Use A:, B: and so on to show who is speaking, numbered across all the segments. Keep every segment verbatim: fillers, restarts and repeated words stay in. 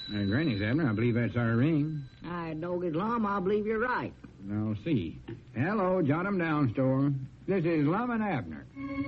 A: Uh, Granny's, Abner, I believe that's our ring.
B: I dog it, Lum. I believe you're right.
A: Now, see. Hello, Jot 'em Down store. This is Lum and Abner.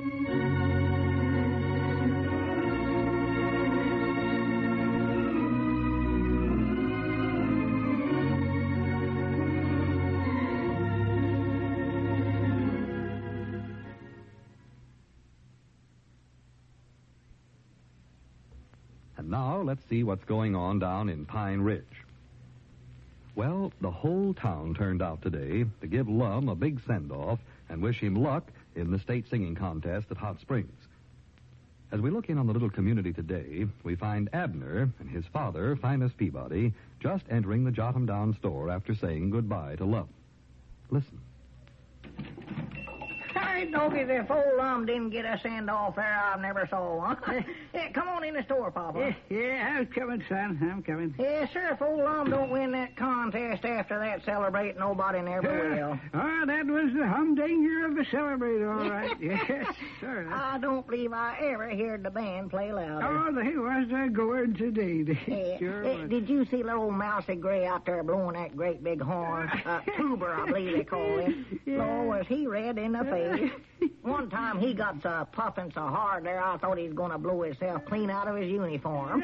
C: And now let's see what's going on down in Pine Ridge. Well, the whole town turned out today to give Lum a big send-off and wish him luck in the state singing contest at Hot Springs. As we look in on the little community today, we find Abner and his father, Finis Peabody, just entering the Jot 'em Down store after saying goodbye to Lum. Listen.
B: Hey, doggy, if old Lum didn't get a send-off there, I never saw one. Yeah, come on in the store, Papa.
D: Yeah, yeah, I'm coming, son. I'm coming.
B: Yes, sir. If old Lum don't win that contest after that celebrate, nobody never will.
D: Oh, that was the humdinger of the celebrate, all right. Yes, sir.
B: I don't believe I ever heard the band play louder.
D: Oh, they was a going today. They
B: Yeah.
D: sure
B: Eh,
D: was.
B: Did you see little Mousy Gray out there blowing that great big horn? Uh, Tuber, I believe they call him.
D: Yeah.
B: Oh, was he red in the face? One time he got so puffing so hard there, I thought he was going to blow himself clean out of his uniform.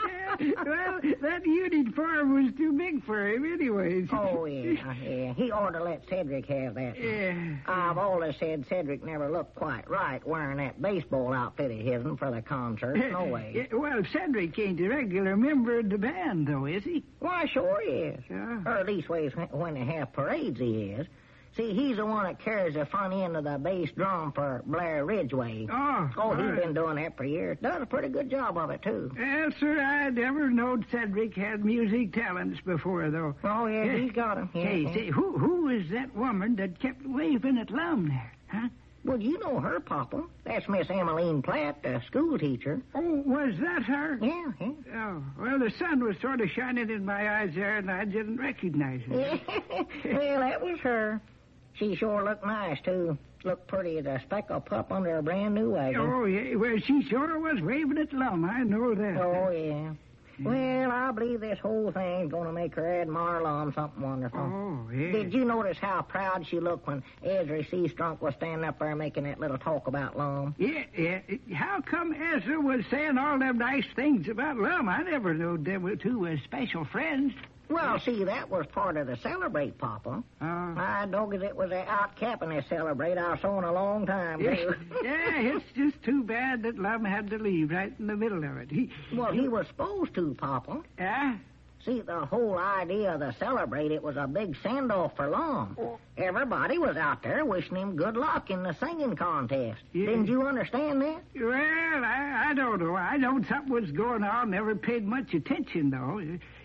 D: Well, that uniform was too big for him anyways.
B: Oh, yeah, yeah. He ought to let Cedric have that.
D: Yeah.
B: I've always said Cedric never looked quite right wearing that baseball outfit of his for the concert. No way.
D: Yeah, well, Cedric ain't a regular member of the band, though, is he?
B: Why, sure he is.
D: Yeah.
B: Or at least ways when they have parades, he is. See, he's the one that carries the front end of the bass drum for Blair Ridgway.
D: Oh,
B: Oh, he's
D: right.
B: been doing that for years. Does a pretty good job of it, too.
D: Well, sir, I never knowed Cedric had music talents before, though.
B: Oh, yeah, he's got 'em. Yeah,
D: Hey,
B: yeah.
D: say, who who was that woman that kept waving at Lum there, huh?
B: Well, you know her, Papa. That's Miss Emmeline Platt, the school teacher.
D: Oh, was that her?
B: Yeah, yeah.
D: Oh, well, the sun was sort of shining in my eyes there, and I didn't recognize her.
B: Well, that was her. She sure looked nice, too. Looked pretty as a speckled pup under a brand new wagon.
D: Oh, yeah, well, she sure was waving at Lum, I know that.
B: Oh, yeah. Well, I believe this whole thing's going to make her admire Lum something wonderful.
D: Oh, yeah.
B: Did you notice how proud she looked when Ezra Seastrunk was standing up there making that little talk about Lum?
D: Yeah, yeah. How come Ezra was saying all them nice things about Lum? I never knowed them two were special friends.
B: Well, see, that was part of the celebrate, Papa.
D: Oh.
B: My doggies, it was out capping this celebrate I saw in a long time,
D: Yeah,
B: too.
D: yeah, it's just too bad that Lum had to leave right in the middle of it. He,
B: Well, he was supposed to, Papa.
D: Ah?
B: See, the whole idea of the celebrate, it was a big send-off for Lum.
D: Oh.
B: Everybody was out there wishing him good luck in the singing contest.
D: Yeah.
B: Didn't you understand that?
D: Well, I, I don't know. I know something was going on. Never paid much attention, though.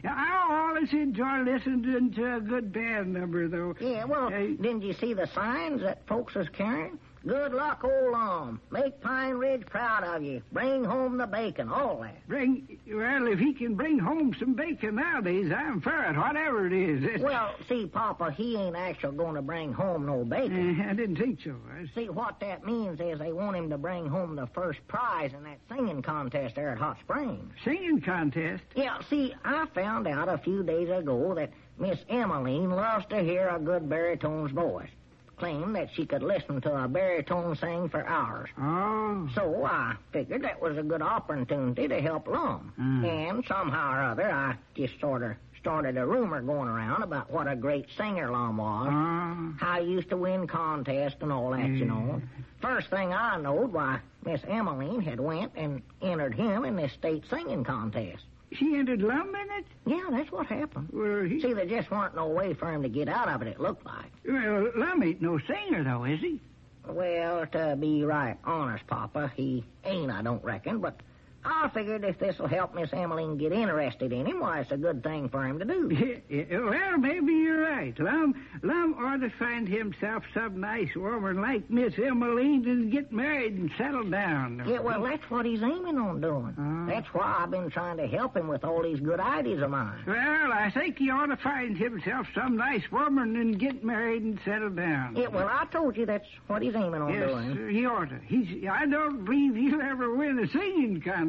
D: I always enjoy listening to a good band number, though.
B: Yeah, well,
D: Hey.
B: didn't you see the signs that folks was carrying? Good luck, old Lum. Make Pine Ridge proud of you. Bring home the bacon, all that.
D: Bring, well, if he can bring home some bacon nowadays, I'm for it, whatever it is.
B: Well, see, Papa, he ain't actually going to bring home no bacon.
D: Uh, I didn't think so. I
B: See, what that means is they want him to bring home the first prize in that singing contest there at Hot Springs.
D: Singing contest.
B: Yeah, see, I found out a few days ago that Miss Emmeline loves to hear a good baritone's voice. Claimed that she could listen to a baritone sing for hours.
D: Oh.
B: So I figured that was a good opportunity to help Lum.
D: Mm.
B: And somehow or other, I just sort of started a rumor going around about what a great singer Lum was.
D: Oh.
B: How he used to win contests and all that, you know. First thing I knowed, why, Miss Emmeline had went and entered him in this state singing contest.
D: She entered Lum in it?
B: Yeah, that's what happened.
D: Well, he,
B: See, there just weren't no way for him to get out of it, it looked like.
D: well, Lum ain't no singer, though, is he?
B: Well, to be right honest, Papa, he ain't, I don't reckon, but I figured if this'll help Miss Emmeline get interested in him, why, it's a good thing for him to do.
D: Yeah, yeah, well, maybe you're right. Lum, Lum ought to find himself some nice woman like Miss Emmeline and get married and settle down.
B: Yeah, well, that's what he's aiming on doing.
D: Oh.
B: That's why I've been trying to help him with all these good ideas of mine.
D: Well, I think he ought to find himself some nice woman and get married and settle down.
B: Yeah, well, I told you that's what he's aiming on
D: yes,
B: doing.
D: sir, he ought to. He's, I don't believe he'll ever win a singing contest.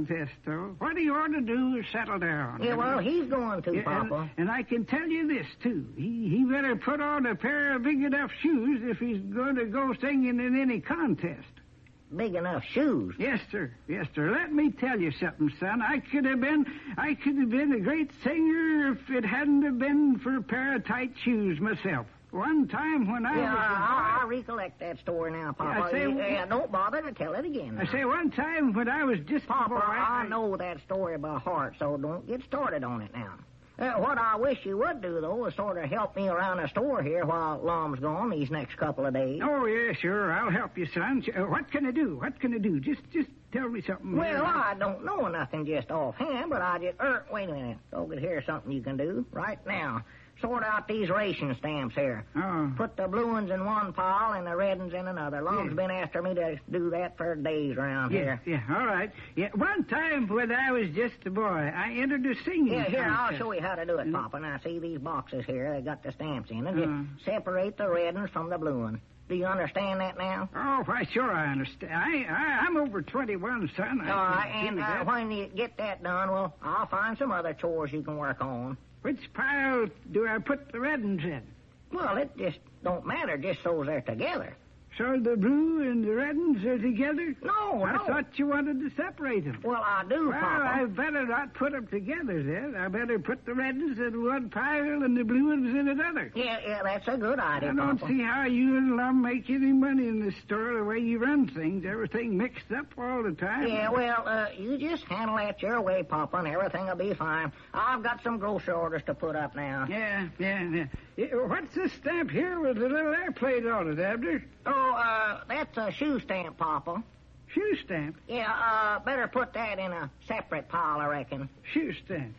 D: contest, though. What he ought to do is settle down.
B: Yeah, well, he's going to,
D: Yeah,
B: Papa.
D: and, and I can tell you this, too. He, he better put on a pair of big enough shoes if he's going to go singing in any contest.
B: Big enough shoes.
D: Yes, sir. Yes, sir. Let me tell you something, son. I could have been, I could have been a great singer if it hadn't have been for a pair of tight shoes myself. One time when I
B: Yeah,
D: was a
B: I, I
D: boy,
B: recollect that story now, Papa.
D: I say-
B: yeah, yeah, don't bother to tell it again.
D: I
B: now.
D: say one time when I was just a
B: Papa,
D: boy,
B: I know that story by heart, so don't get started on it now. Uh, what I wish you would do, though, is sort of help me around the store here while Lum's gone these next couple of days.
D: Oh, yeah, sure. I'll help you, son. Uh, what can I do? What can I do? Just just tell me something.
B: Well, I don't know nothing just offhand, but I just... Er, wait a minute. So could hear something you can do right now. Sort out these ration stamps here.
D: Oh.
B: Put the blue ones in one pile and the red ones in another. Lum's
D: Yeah.
B: been after me to do that for days around
D: Yeah,
B: here.
D: yeah, all right. Yeah, one time when I was just a boy, I entered a singing
B: Yeah, here, I'll
D: contest.
B: show you how to do it,
D: Mm.
B: Papa. Now, see these boxes here? They got the stamps in them. Just
D: Uh.
B: separate the red ones from the blue ones. Do you understand that now?
D: Oh, why, sure, I understand. I, I, I'm over twenty-one, son. I
B: All
D: can
B: right,
D: give
B: and
D: you
B: uh,
D: that.
B: when you get that done, well, I'll find some other chores you can work on.
D: Which pile do I put the red ones in?
B: Well, it just don't matter, just so they're together.
D: So the blue and the red ones are together?
B: No,
D: I
B: no.
D: thought you wanted to separate them.
B: Well, I do,
D: Well,
B: Papa.
D: I better not put them together then. I better put the red ones in one pile and the blue ones in another.
B: Yeah, yeah, that's a good idea,
D: I don't
B: Papa.
D: see how you and Lum make any money in this store the way you run things. Everything mixed up all the time.
B: Yeah, well, uh, you just handle that your way, Papa, and everything will be fine. I've got some grocery orders to put up now.
D: Yeah, yeah, yeah. Yeah, what's this stamp here with the little airplane on it, Abner?
B: Oh, uh, that's a shoe stamp, Papa.
D: Shoe stamp.
B: Yeah, uh, better put that in a separate pile, I reckon.
D: Shoe stamp.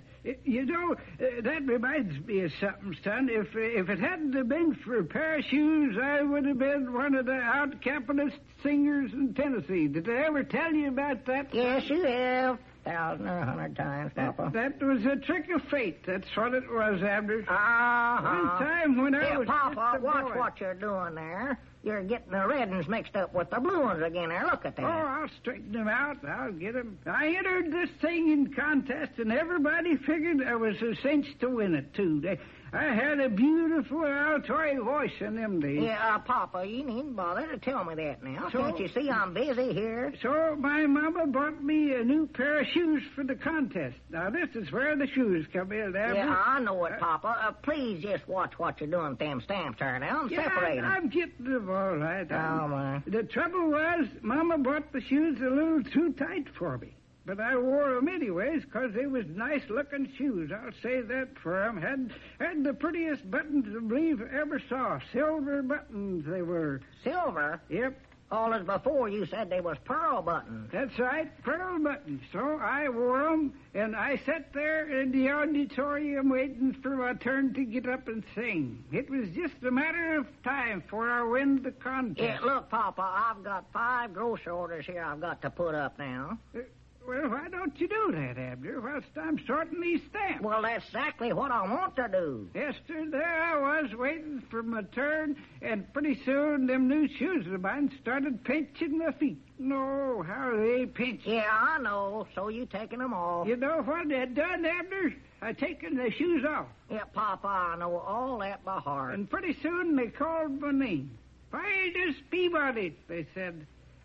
D: You know, uh, that reminds me of something, son. If if it hadn't have been for a pair of shoes, I would have been one of the out-capitalist singers in Tennessee. Did I ever tell you about that?
B: Yes, you have. Thousand or a hundred times,
D: That,
B: Papa.
D: that was a trick of fate. That's what it was, Abner.
B: Uh-huh.
D: One time when I
B: Yeah,
D: was
B: Papa,
D: just a
B: watch
D: boy.
B: what you're doing there. You're getting the red ones mixed up with the blue ones again there. Look at that.
D: Oh, I'll straighten them out. I'll get them. I entered this singing contest, and everybody figured I was a cinch to win it, too. They, I had a beautiful altoy voice in them days.
B: Yeah, uh, Papa, you needn't bother to tell me that now.
D: So-
B: Can't you see I'm busy here?
D: So my mama bought me a new pair of shoes for the contest. Now, this is where the shoes come in, Abner.
B: Yeah, I know it, Papa. Uh, please just watch what you're doing with them stamps there now and
D: Yeah,
B: separate them.
D: I'm getting them all right. I'm-
B: Oh, my.
D: The trouble was, Mama bought the shoes a little too tight for me. But I wore them anyways, 'cause they was nice-looking shoes. I'll say that for 'em. Had, had the prettiest buttons I believe I ever saw. Silver buttons they were.
B: Silver?
D: Yep,
B: All as before, you said they was pearl buttons.
D: that's right, pearl buttons. So I wore 'em, and I sat there in the auditorium waiting for my turn to get up and sing. It was just a matter of time before I win the contest.
B: Yeah, look, Papa, I've got five grocery orders here I've got to put up now.
D: Well, why don't you do that, Abner, whilst I'm sorting these stamps?
B: Well, that's exactly what I want to do.
D: Esther, there I was waiting for my turn, and pretty soon them new shoes of mine started pinching my feet. No, how they pinch.
B: Yeah, I know. So you taking them off.
D: You know what I done, Abner? I taken the shoes off,
B: Yeah, Papa, I know all that by heart.
D: and pretty soon they called my name. Fidus Peabody, they said.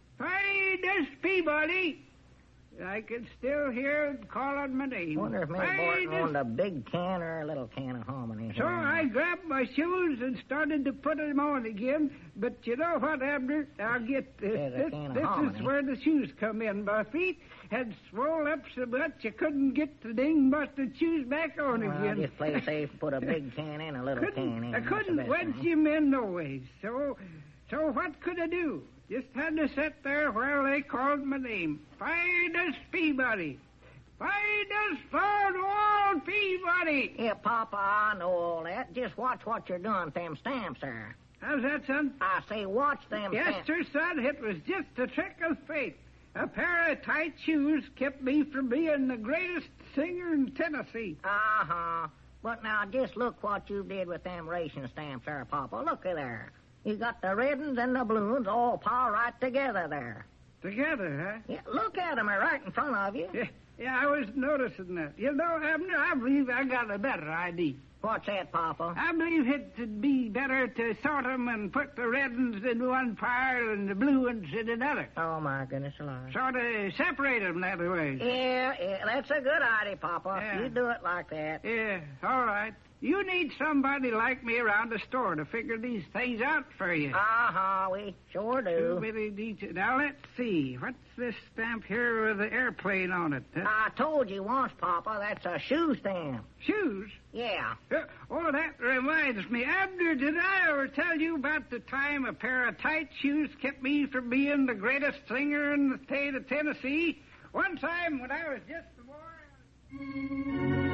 D: Fidus Peabody. I can still hear them calling my name.
B: Wonder if Miss Barton
D: Fidus.
B: wanted a big can or a little can of hominy.
D: So I grabbed my shoes and started to put them on again. But you know what, Abner? I'll get this.
B: Yeah, the
D: This,
B: can of
D: this
B: hominy.
D: is where the shoes come in. My feet had swole up so much you couldn't get the ding busted shoes back on
B: Well,
D: again.
B: just play safe, put a big can in, a little can
D: couldn't,
B: in.
D: I
B: That's the
D: couldn't
B: best
D: wedge
B: thing.
D: him in no ways. So, so what could I do? Just had to sit there while they called my name. Fidus Peabody. Fidus Thornwall Peabody.
B: Yeah, Papa, I know all that. Just watch what you're doing with them stamps there.
D: How's that, son?
B: I say watch them
D: Yes,
B: stamps.
D: sir, son. It was just a trick of fate. A pair of tight shoes kept me from being the greatest singer in Tennessee.
B: Uh-huh. But now just look what you did with them ration stamps there, Papa. Look at there. You got the red ones and the blue ones all piled right together there.
D: Together, huh?
B: Yeah, look at 'em, they're right in front of you.
D: Yeah, yeah, I was noticing that. You know, Abner, I believe I got a better idea.
B: What's that, Papa?
D: I believe it'd be better to sort 'em and put the red ones in one pile and the blue ones in another.
B: Oh, my goodness alive.
D: Sort of separate 'em that way.
B: Yeah, yeah, that's a good idea, Papa.
D: Yeah.
B: You do it like that.
D: Yeah, all right. You need somebody like me around the store to figure these things out for you.
B: Uh-huh, we sure
D: Too
B: do.
D: many details. Now, let's see. What's this stamp here with the airplane on it? Huh?
B: I told you once, Papa, that's a shoe stamp.
D: Shoes?
B: Yeah.
D: Uh, oh, that reminds me. Abner, did I ever tell you about the time a pair of tight shoes kept me from being the greatest singer in the state of Tennessee? One time when I was just a boy...